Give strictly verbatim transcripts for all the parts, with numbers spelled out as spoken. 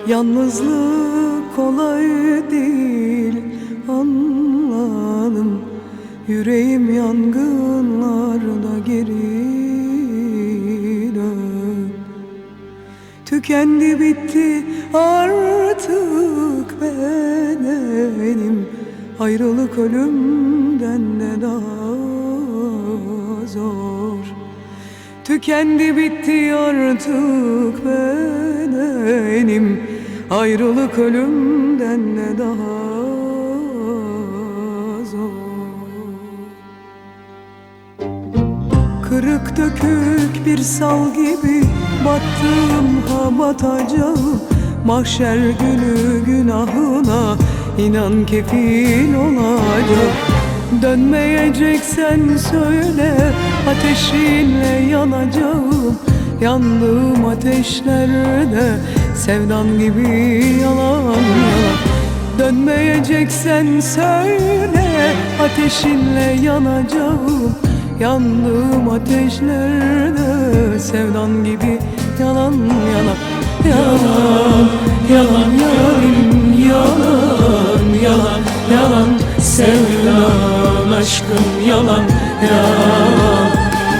Yalnızlık kolay değil anladım. Yüreğim yangınlarda geri dön. Tükendi bitti artık bedenim. Ayrılık ölümden de daha zor. Tükendi bitti artık bedenim. Ayrılık ölümden de daha zor. Kırık dökük bir sal gibi battım ha batacağım. Mahşer günü günahına inan kefil olacak. Dönmeyeceksen söyle, ateşinle yanacağım. Yandığım ateşlerde sevdan gibi yalan yalan. Dönmeyeceksen söyle, ateşinle yanacağım. Yandığım ateşlerde sevdan gibi yalan yalan. Yalan, yalan, yalan, yalan, yalan, yalan. Sevdan, aşkın yalan, yalan.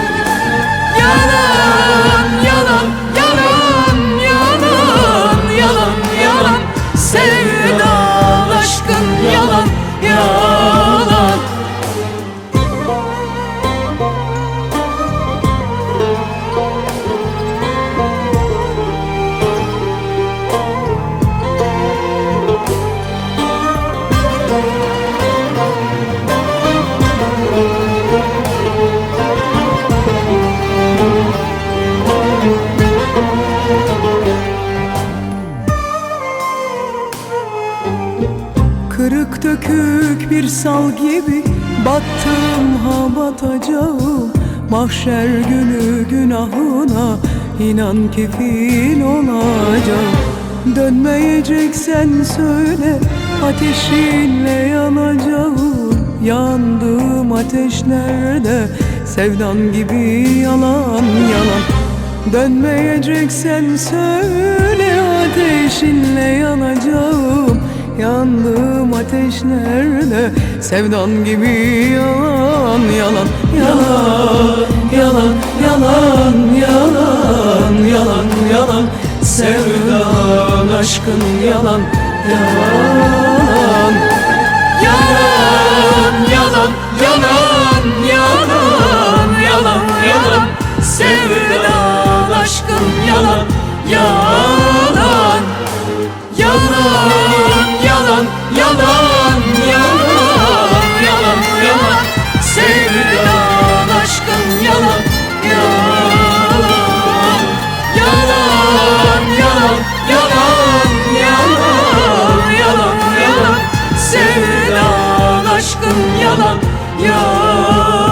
Yalan, yalan, yalan, yalan, yalan, yalan. Sevdan, aşkın yalan, yalan. Kırık dökük bir sal gibi battım ha batacağım. Mahşer günü günahına inan kefil olacağım. Dönmeyeceksen söyle, ateşinle yanacağım. Yandığım ateşlerde sevdan gibi yalan yalan. Dönmeyeceksen söyle, ateşinle yanacağım. Yandığım ateşlerde sevdan gibi yalan yalan. Yalan, yalan, yalan, yalan, yalan, yalan. Sevdan, aşkın yalan, yalan. Yalan, yalan, yalan, yalan, yalan, yalan. Sevdan, aşkın yalan, yalan. Yalan, yalan, yalan, yalan, yalan, yalan. Sevdan, aşkın yalan, yalan. Yalan, yalan, yalan, yalan, yalan, yalan. Sevdan, aşkın yalan, yalan.